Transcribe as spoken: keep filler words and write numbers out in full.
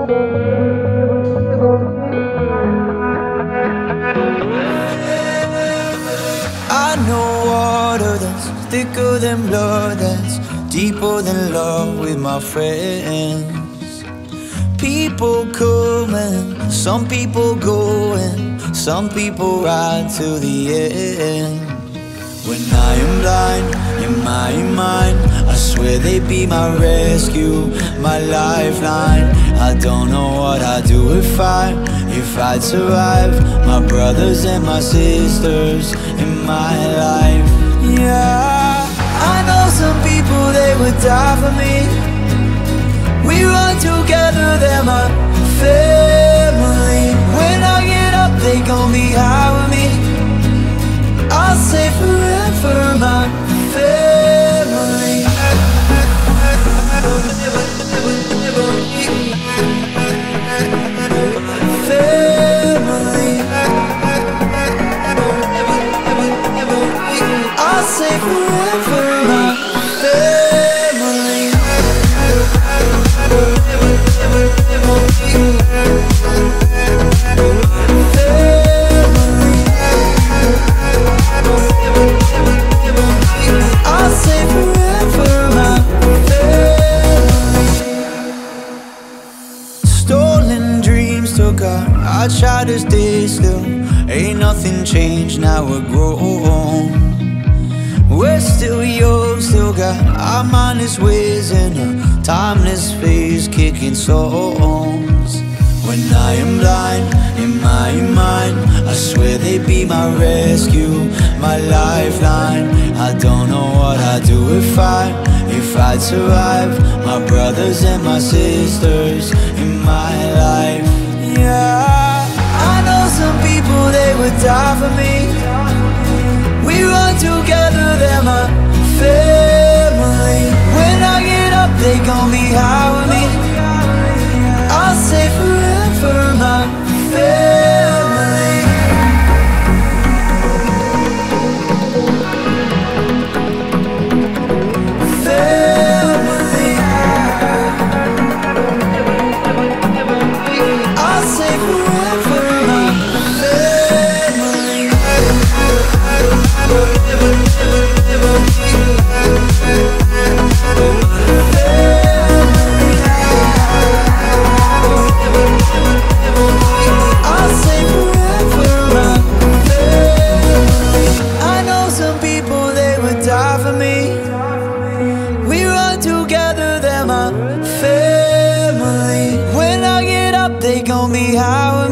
I know water that's thicker than blood, that's deeper than love with my friends. People coming, some people going, some people ride to the end. When I am blind in my mind, I swear they'd be my rescue, my lifeline. I don't know what I'd do if I, if I'd survive. My brothers and my sisters in my life. Yeah, I know some people, they would die for me. We run together, they're my family. When I get up, they gon' be high with me. I'll say forever, my family. Family. I'll say forever, my family. I'll say forever, my family. Stolen dreams took out, I tried to stay still. Ain't nothing changed, now we're grown. We're still young, still got our mindless ways in a timeless phase, kicking songs. When I am blind in my mind, I swear they'd be my rescue, my lifeline. I don't know what I'd do if I, if I'd survive. My brothers and my sisters in my life. Yeah, I know some people, they would die for me. We run together, they're my family. When I get up, they gon' be high with me. I'll say forever, my family. Family. I'll say forever, my family. I'll say forever, my family. I know some people, they would die for me. We run together, they're my family. When I get up, they gon' be high.